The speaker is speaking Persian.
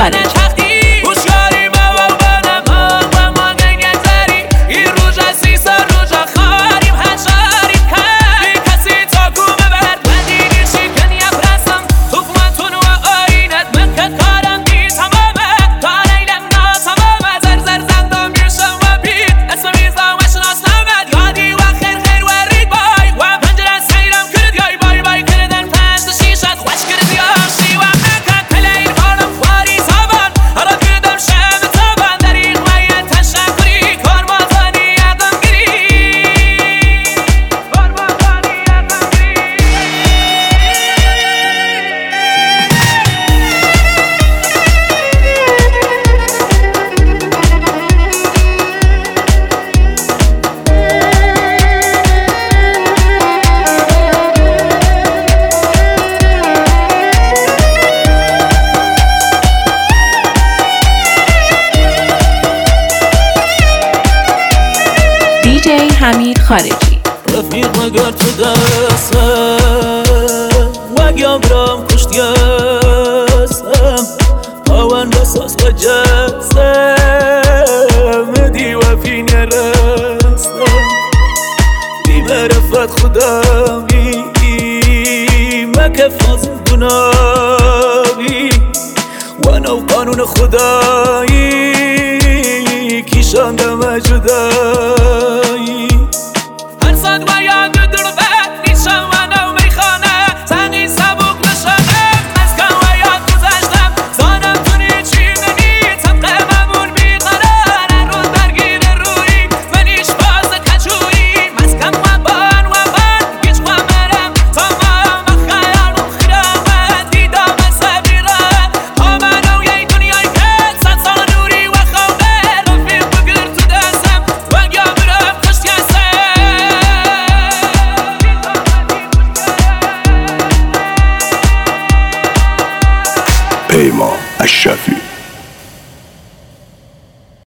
خارجی. دی حمید خارجی. رفیق مگر تو دستم وگم برام کشتیستم هاون بساس و جستم دی وفی نرستم بی معرفت خداوی مکف از گناهی و نو قانون خدایی کشاندم جدایی هر صد و یاد در بد نیشم و نو میخانه تنی سبک نشانه مسکن و یاد گذاشتم زانم تونی چی منی طبق ممون بیقرار روز برگیر روی منیش باز کچوی مسکن و بان گیچ و مرم تمام خیال و خیرامت دیدم سبیرم آمنو یه دنیای که صد سال نوری و خوابه رفیق بگر تو دستم و یا برم خشتیستم پیمان اشرفی.